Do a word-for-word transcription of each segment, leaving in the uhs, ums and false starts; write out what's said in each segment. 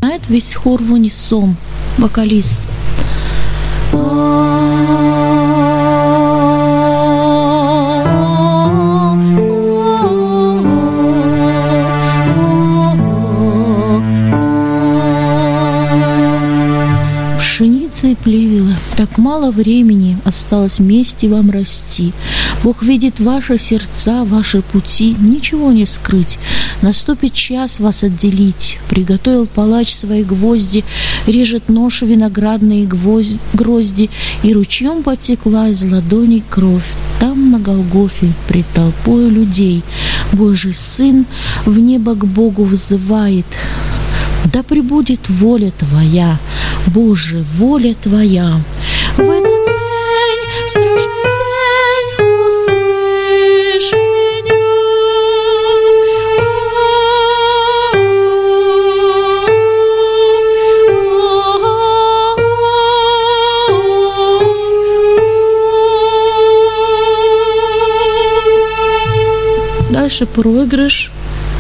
начинает весь хор в унисон, вокалист. Пшеница и плевела, так мало времени осталось вместе вам расти. Бог видит ваши сердца, ваши пути, ничего не скрыть. Наступит час вас отделить. Приготовил палач свои гвозди, режет нож виноградные гвозди, грозди, и ручьем потекла из ладоней кровь. Там, на Голгофе, пред толпою людей, Божий Сын в небо к Богу взывает: да пребудет воля Твоя, Боже, воля Твоя. В этот день, страшный день, услышь меня. Дальше проигрыш.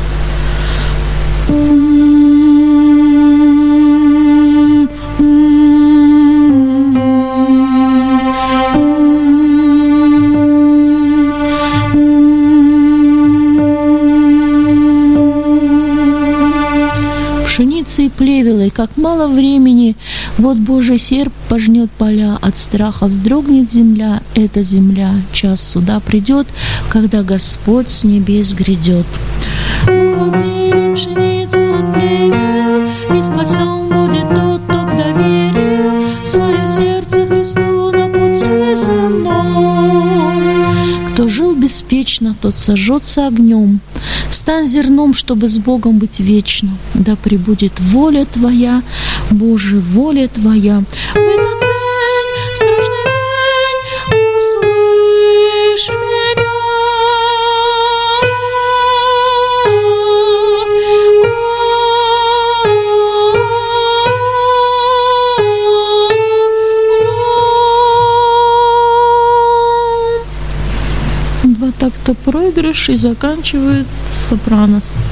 Пшеницы и плевелой, как мало времени, вот Божий серп пожнет поля, от страха вздрогнет земля, эта земля, час суда придет, когда Господь с небес грядет. Бог отделит пшеницу от плевел, и спасен будет тот, кто доверил свое сердце Христу на пути земном. Кто жил беспечно, тот сожжется огнем. Стань зерном, чтобы с Богом быть вечно. Да пребудет воля Твоя, Боже, воля Твоя. В этот день, страшный день, услышь меня. Два такта проигрыш и заканчивает сопранос.